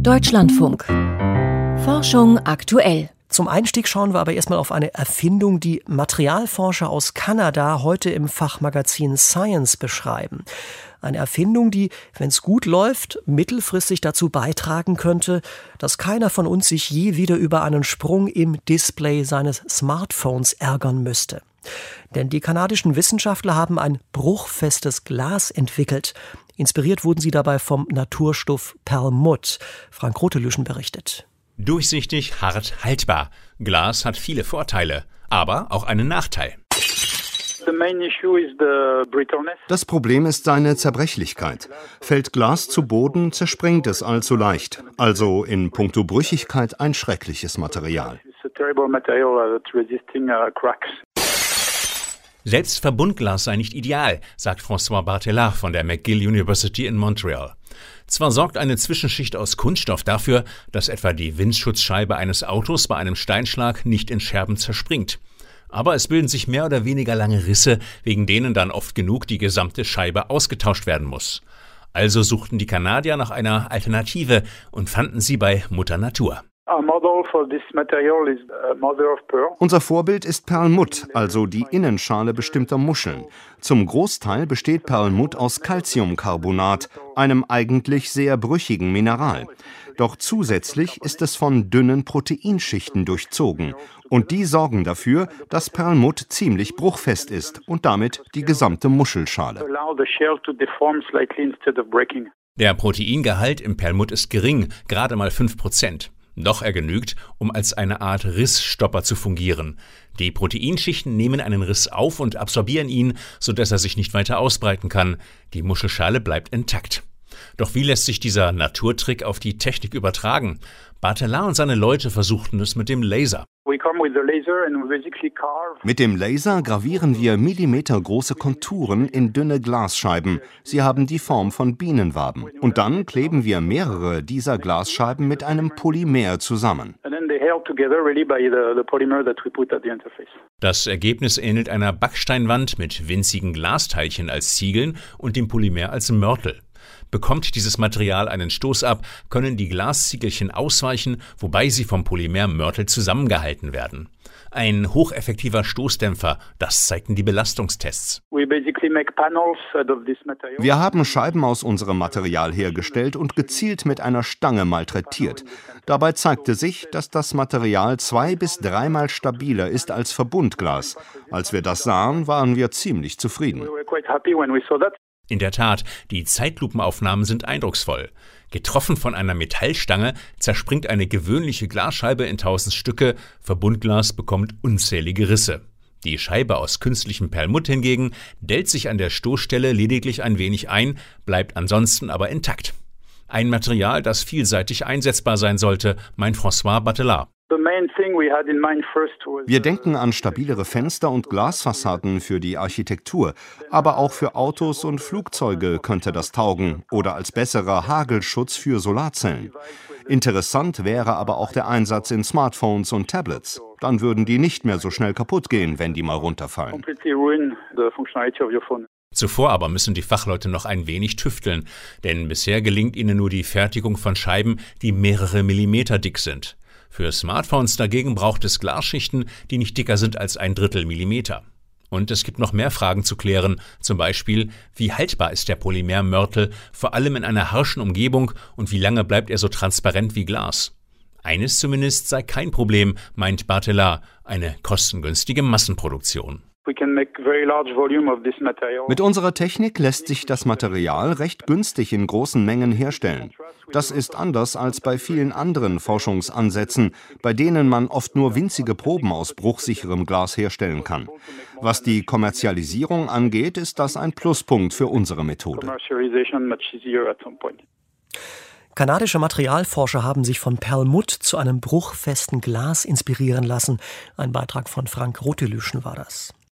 Deutschlandfunk. Forschung aktuell. Zum Einstieg schauen wir aber erstmal auf eine Erfindung, die Materialforscher aus Kanada heute im Fachmagazin Science beschreiben. Eine Erfindung, die, wenn es gut läuft, mittelfristig dazu beitragen könnte, dass keiner von uns sich je wieder über einen Sprung im Display seines Smartphones ärgern müsste. Denn die kanadischen Wissenschaftler haben ein bruchfestes Glas entwickelt. Inspiriert wurden sie dabei vom Naturstoff Perlmutt. Frank Rotelüschen berichtet. Durchsichtig, hart, haltbar. Glas hat viele Vorteile, aber auch einen Nachteil. Das Problem ist seine Zerbrechlichkeit. Fällt Glas zu Boden, zerspringt es allzu leicht. Also in puncto Brüchigkeit ein schreckliches Material. Selbst Verbundglas sei nicht ideal, sagt François Barthelard von der McGill University in Montreal. Zwar sorgt eine Zwischenschicht aus Kunststoff dafür, dass etwa die Windschutzscheibe eines Autos bei einem Steinschlag nicht in Scherben zerspringt. Aber es bilden sich mehr oder weniger lange Risse, wegen denen dann oft genug die gesamte Scheibe ausgetauscht werden muss. Also suchten die Kanadier nach einer Alternative und fanden sie bei Mutter Natur. Unser Vorbild ist Perlmutt, also die Innenschale bestimmter Muscheln. Zum Großteil besteht Perlmutt aus Calciumcarbonat, einem eigentlich sehr brüchigen Mineral. Doch zusätzlich ist es von dünnen Proteinschichten durchzogen. Und die sorgen dafür, dass Perlmutt ziemlich bruchfest ist und damit die gesamte Muschelschale. Der Proteingehalt im Perlmutt ist gering, gerade mal 5%. Doch er genügt, um als eine Art Rissstopper zu fungieren. Die Proteinschichten nehmen einen Riss auf und absorbieren ihn, sodass er sich nicht weiter ausbreiten kann. Die Muschelschale bleibt intakt. Doch wie lässt sich dieser Naturtrick auf die Technik übertragen? Barthelard und seine Leute versuchten es mit dem Laser. Mit dem Laser gravieren wir millimetergroße Konturen in dünne Glasscheiben. Sie haben die Form von Bienenwaben. Und dann kleben wir mehrere dieser Glasscheiben mit einem Polymer zusammen. Das Ergebnis ähnelt einer Backsteinwand mit winzigen Glasteilchen als Ziegeln und dem Polymer als Mörtel. Bekommt dieses Material einen Stoß ab, können die Glasziegelchen ausweichen, wobei sie vom Polymermörtel zusammengehalten werden. Ein hocheffektiver Stoßdämpfer, das zeigten die Belastungstests. Wir haben Scheiben aus unserem Material hergestellt und gezielt mit einer Stange malträtiert. Dabei zeigte sich, dass das Material 2- bis 3-mal stabiler ist als Verbundglas. Als wir das sahen, waren wir ziemlich zufrieden. In der Tat, die Zeitlupenaufnahmen sind eindrucksvoll. Getroffen von einer Metallstange zerspringt eine gewöhnliche Glasscheibe in 1000 Stücke, Verbundglas bekommt unzählige Risse. Die Scheibe aus künstlichem Perlmutt hingegen dellt sich an der Stoßstelle lediglich ein wenig ein, bleibt ansonsten aber intakt. Ein Material, das vielseitig einsetzbar sein sollte, meint François Barthelard. Wir denken an stabilere Fenster und Glasfassaden für die Architektur, aber auch für Autos und Flugzeuge könnte das taugen oder als besserer Hagelschutz für Solarzellen. Interessant wäre aber auch der Einsatz in Smartphones und Tablets. Dann würden die nicht mehr so schnell kaputt gehen, wenn die mal runterfallen. Zuvor aber müssen die Fachleute noch ein wenig tüfteln, denn bisher gelingt ihnen nur die Fertigung von Scheiben, die mehrere Millimeter dick sind. Für Smartphones dagegen braucht es Glasschichten, die nicht dicker sind als 1/3 Millimeter. Und es gibt noch mehr Fragen zu klären, zum Beispiel, wie haltbar ist der Polymermörtel, vor allem in einer harschen Umgebung, und wie lange bleibt er so transparent wie Glas? Eines zumindest sei kein Problem, meint Barthelard, eine kostengünstige Massenproduktion. Mit unserer Technik lässt sich das Material recht günstig in großen Mengen herstellen. Das ist anders als bei vielen anderen Forschungsansätzen, bei denen man oft nur winzige Proben aus bruchsicherem Glas herstellen kann. Was die Kommerzialisierung angeht, ist das ein Pluspunkt für unsere Methode. Kanadische Materialforscher haben sich von Perlmutt zu einem bruchfesten Glas inspirieren lassen. Ein Beitrag von Frank Rotelüschen war das.